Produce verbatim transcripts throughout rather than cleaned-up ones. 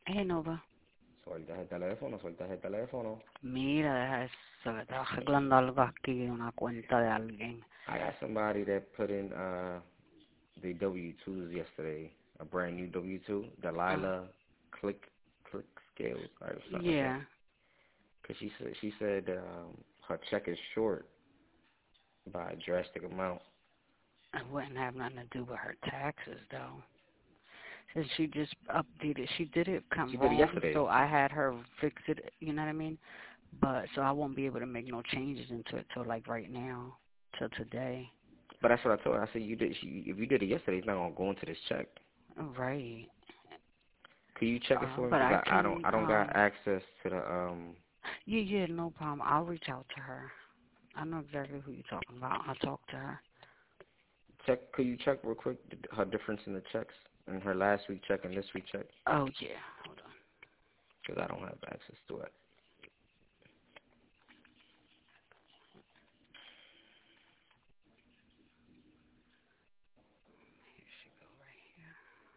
Hey Nova, Sueltas el teléfono, sueltas el teléfono. mira, deja eso, que estaba arreglando algo aquí, una cuenta de alguien. I got somebody that put in uh the W twos yesterday, a brand new W two, Uh, Delilah Click Click Scales or something like that. yeah, Cause she said she said that, um her check is short by a drastic amount. it wouldn't have nothing to do with her taxes though. Since she just updated, she did it come She did it wrong, yesterday. so I had her fix it, you know what I mean? But, so I won't be able to make no changes into it till like right now, till today. But that's what I told her. I said you did. She, if you did it yesterday, it's not gonna go into this check. Right. Can you check it Uh, for me? but Cause I I I don't can, I don't got um, access to the um yeah, yeah, no problem. I'll reach out to her. I know exactly who you're talking about. I'll talk to her. check. Could you check real quick th- her difference in the checks in her last week check and this week check? Oh, yeah. Hold on. Because I don't have access to it. Here she go right here.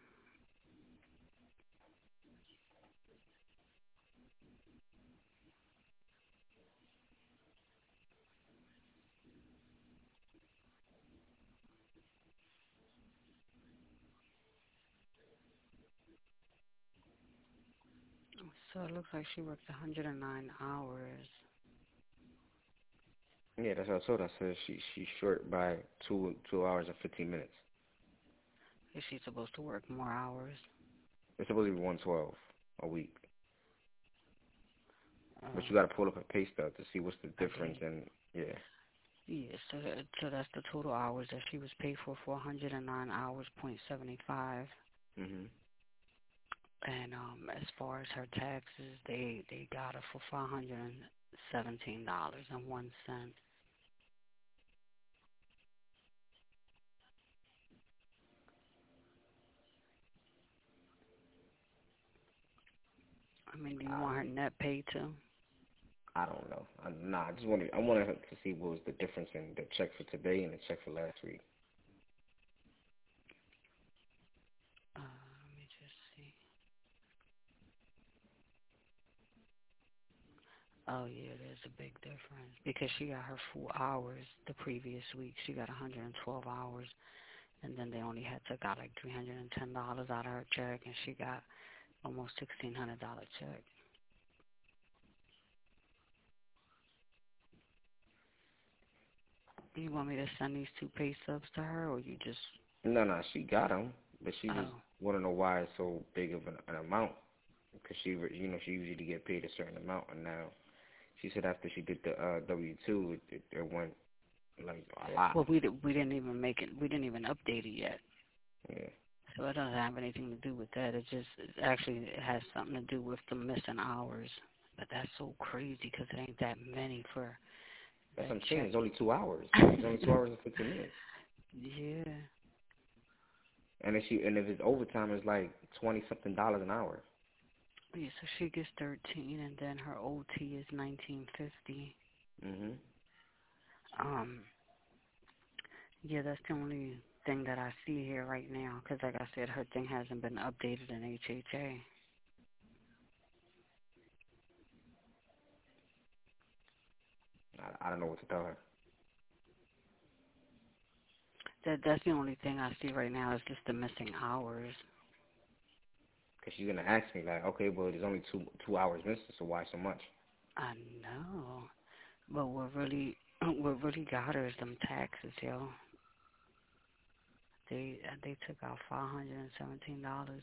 So it looks like she worked one hundred nine hours. Yeah, that's what I told her. I said she she's short by two two hours and fifteen minutes. Is she supposed to work more hours? It's supposed to be one twelve a week, but Um, you got to pull up a pay stub to see what's the I difference. did. And yeah, Yeah, so that, so that's the total hours that she was paid for, four hundred nine hours, point seventy five. mhm. And um, as far as her taxes, they they got her for five hundred and seventeen dollars and one cent. I mean, do you I want her net pay too? I don't know. I, nah, I just wanted I wanted her to see what was the difference in the check for today and the check for last week. Uh, let me just see. Oh yeah, there's a big difference because she got her full hours the previous week. She got one hundred twelve hours, and then they only had took out like three hundred ten dollars out of her check, and she got almost sixteen hundred dollar check. You want me to send these two pay stubs to her, or you just? No, no, she got them, but she just Oh, want to know why it's so big of an, an amount. Because she, re- you know, she usually get paid a certain amount, and now she said after she did the uh, W two, it, it, it went like a lot. well, we di- we didn't even make it. We didn't even update it yet, Yeah, so it doesn't have anything to do with that. It just it actually it has something to do with the missing hours. But that's so crazy because it ain't that many for that's that what I'm saying. check. It's only two hours. It's only two hours and fifteen minutes. Yeah. And if she, and if it's overtime, it's like twenty something dollars an hour. Yeah, so she gets thirteen, and then her O T is nineteen fifty. Mhm. Um, yeah, that's the only thing that I see here right now. Because, like I said, her thing hasn't been updated in H H A. I, I don't know what to tell her. That that's the only thing I see right now is just the missing hours. Cause she's gonna ask me like, okay, well, there's only two two hours missing, so why so much? I know, but what really what really got her is them taxes, yo. They they took out five hundred and seventeen dollars.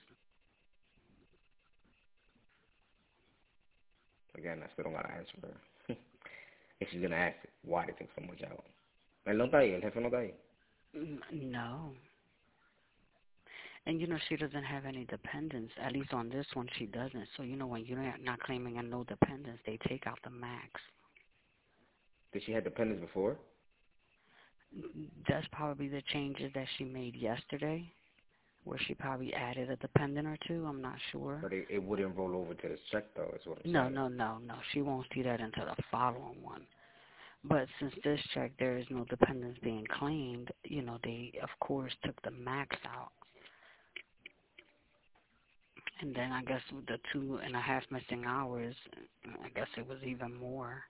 Again, I still don't got an answer for her. If she's gonna ask why they take so much out. Él no está ahí, el jefe no está ahí. No. And you know she doesn't have any dependents. At least on this one she doesn't. So you know when you're not not claiming a no dependents, they take out the max. Did she have dependents before? That's probably the changes that she made yesterday, where she probably added a dependent or two. I'm not sure. But it, it wouldn't roll over to this check though, is what I'm No, saying. no, no, no. She won't see that until the following one. But since this check there is no dependents being claimed, you know, they of course took the max out. And then I guess with the two and a half missing hours, I guess it was even more.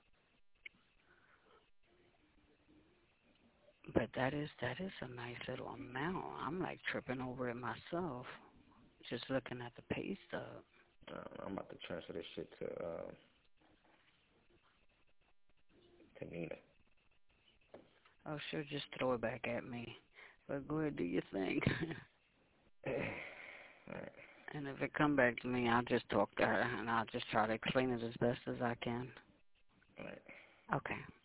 But that is that is a nice little amount. I'm like tripping over it myself, just looking at the pay stub. Uh, I'm about to transfer this shit to uh, to Nina. Oh, sure, just throw it back at me. But go ahead, do your thing. All right. And if it come back to me, I'll just talk to her, and I'll just try to explain it as best as I can. All right. Okay.